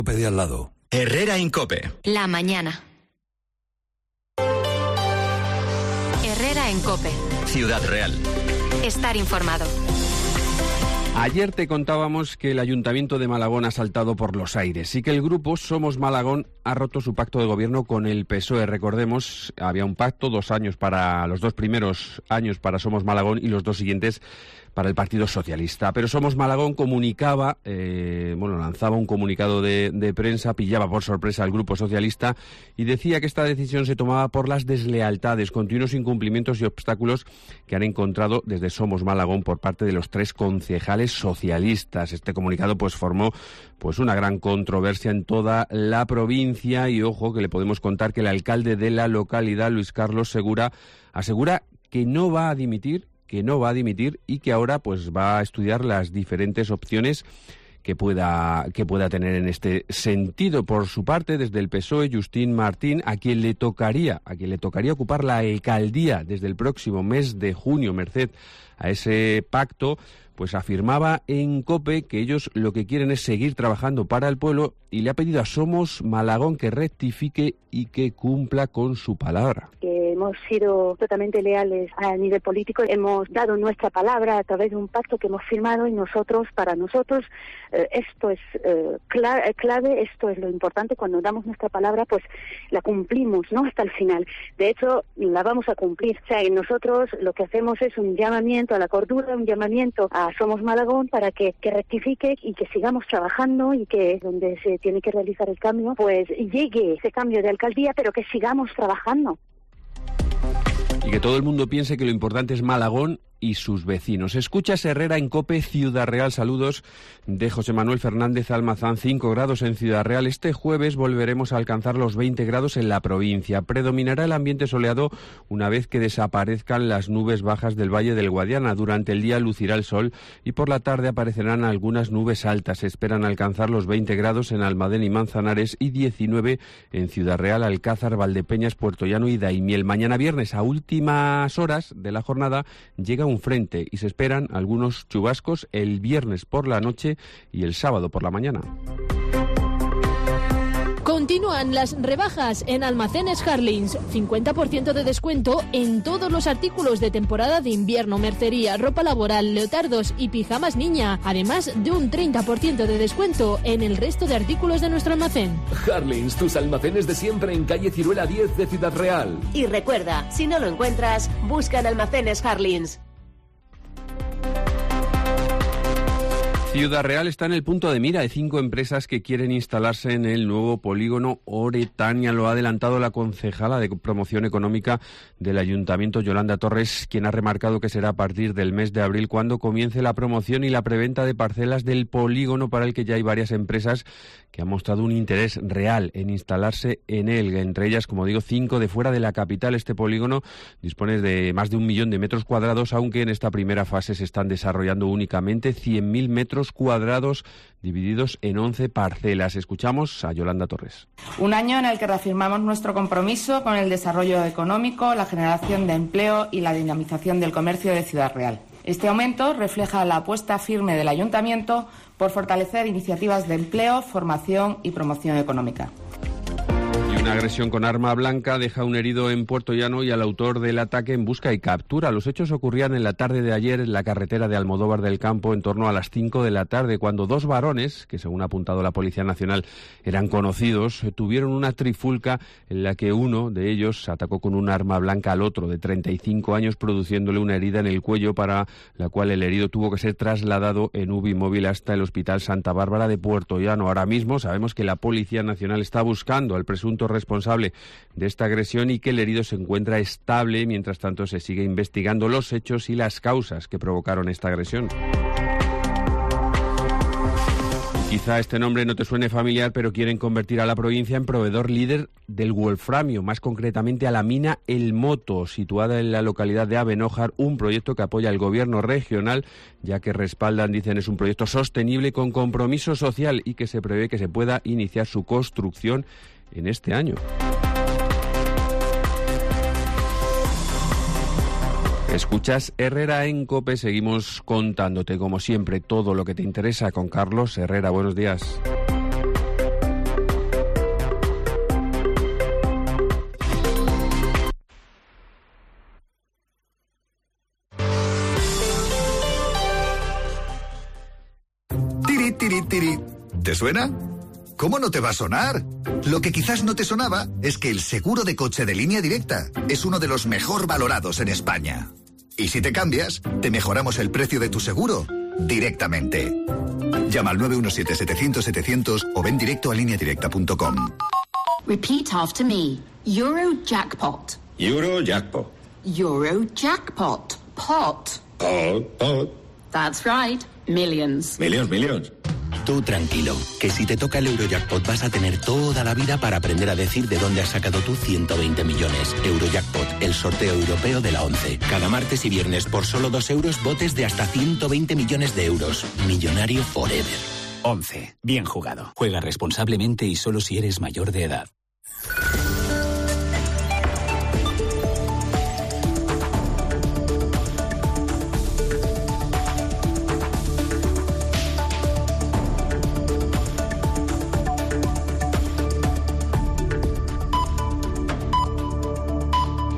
COPE de al lado. Herrera en COPE. La mañana. Herrera en COPE. Ciudad Real. Estar informado. Ayer te contábamos que el Ayuntamiento de Malagón ha saltado por los aires y que el grupo Somos Malagón ha roto su pacto de gobierno con el PSOE. Recordemos, había un pacto, los 2 primeros años para Somos Malagón y los 2 siguientes para el Partido Socialista. Pero Somos Malagón comunicaba, lanzaba un comunicado de prensa, pillaba por sorpresa al Grupo Socialista y decía que esta decisión se tomaba por las deslealtades, continuos incumplimientos y obstáculos que han encontrado desde Somos Malagón por parte de los 3 concejales socialistas. Este comunicado formó una gran controversia en toda la provincia y ojo que le podemos contar que el alcalde de la localidad, Luis Carlos Segura, asegura que no va a dimitir y que ahora va a estudiar las diferentes opciones que pueda tener en este sentido. Por su parte, desde el PSOE, Justín Martín, a quien le tocaría ocupar la alcaldía desde el próximo mes de junio, merced a ese pacto, afirmaba en COPE que ellos lo que quieren es seguir trabajando para el pueblo y le ha pedido a Somos Malagón que rectifique y que cumpla con su palabra. Hemos sido totalmente leales a nivel político, hemos dado nuestra palabra a través de un pacto que hemos firmado y para nosotros esto es clave, esto es lo importante. Cuando damos nuestra palabra la cumplimos, ¿no?, hasta el final. De hecho, la vamos a cumplir. O sea, nosotros lo que hacemos es un llamamiento a la cordura, un llamamiento a Somos Malagón para que rectifique y que sigamos trabajando y que donde se tiene que realizar el cambio, llegue ese cambio de alcaldía, pero que sigamos trabajando. Y que todo el mundo piense que lo importante es Malagón y sus vecinos. Escuchas Herrera en COPE, Ciudad Real. Saludos de José Manuel Fernández Almazán. 5 grados en Ciudad Real. Este jueves volveremos a alcanzar los 20 grados en la provincia. Predominará el ambiente soleado una vez que desaparezcan las nubes bajas del Valle del Guadiana. Durante el día lucirá el sol y por la tarde aparecerán algunas nubes altas. Se esperan alcanzar los 20 grados en Almadén y Manzanares y 19 en Ciudad Real, Alcázar, Valdepeñas, Puerto Llano y Daimiel. Mañana viernes, a últimas horas de la jornada, llega un frente y se esperan algunos chubascos el viernes por la noche y el sábado por la mañana. Continúan las rebajas en Almacenes Harlins. 50% de descuento en todos los artículos de temporada de invierno, mercería, ropa laboral, leotardos y pijamas niña. Además de un 30% de descuento en el resto de artículos de nuestro almacén. Harlins, tus almacenes de siempre en calle Ciruela 10 de Ciudad Real. Y recuerda, si no lo encuentras, busca en Almacenes Harlins. Ciudad Real está en el punto de mira de 5 empresas que quieren instalarse en el nuevo polígono Oretania. Lo ha adelantado la concejala de Promoción Económica del Ayuntamiento, Yolanda Torres, quien ha remarcado que será a partir del mes de abril cuando comience la promoción y la preventa de parcelas del polígono, para el que ya hay varias empresas que han mostrado un interés real en instalarse en él. Entre ellas, como digo, 5 de fuera de la capital. Este polígono dispone de más de 1 millón de metros cuadrados, aunque en esta primera fase se están desarrollando únicamente 100.000 metros cuadrados divididos en 11 parcelas. Escuchamos a Yolanda Torres. Un año en el que reafirmamos nuestro compromiso con el desarrollo económico, la generación de empleo y la dinamización del comercio de Ciudad Real. Este aumento refleja la apuesta firme del Ayuntamiento por fortalecer iniciativas de empleo, formación y promoción económica. Una agresión con arma blanca deja un herido en Puerto Llano y al autor del ataque en busca y captura. Los hechos ocurrían en la tarde de ayer en la carretera de Almodóvar del Campo en torno a las 5 de la tarde, cuando 2 varones, que según ha apuntado la Policía Nacional eran conocidos, tuvieron una trifulca en la que uno de ellos atacó con un arma blanca al otro, de 35 años, produciéndole una herida en el cuello, para la cual el herido tuvo que ser trasladado en UBI móvil hasta el Hospital Santa Bárbara de Puerto Llano. Ahora mismo sabemos que la Policía Nacional está buscando al presunto responsable de esta agresión y que el herido se encuentra estable. Mientras tanto, se sigue investigando los hechos y las causas que provocaron esta agresión. Quizá este nombre no te suene familiar, pero quieren convertir a la provincia en proveedor líder del wolframio, más concretamente a la mina El Moto, situada en la localidad de Abenójar, un proyecto que apoya el gobierno regional, ya que respaldan, dicen, es un proyecto sostenible con compromiso social y que se prevé que se pueda iniciar su construcción en este año. Escuchas Herrera en COPE, seguimos contándote como siempre todo lo que te interesa con Carlos Herrera. Buenos días. te suena? ¿Cómo no te va a sonar? Lo que quizás no te sonaba es que el seguro de coche de Línea Directa es uno de los mejor valorados en España. Y si te cambias, te mejoramos el precio de tu seguro directamente. Llama al 917-700-700 o ven directo a lineadirecta.com. Repeat after me. Eurojackpot. Eurojackpot. Eurojackpot. Pot. Pot. That's right. Millions. Millions. Tú tranquilo, que si te toca el Eurojackpot vas a tener toda la vida para aprender a decir de dónde has sacado tú 120 millones. Eurojackpot, el sorteo europeo de la 11. Cada martes y viernes por solo 2 euros, botes de hasta 120 millones de euros. Millonario forever. 11. Bien jugado. Juega responsablemente y solo si eres mayor de edad.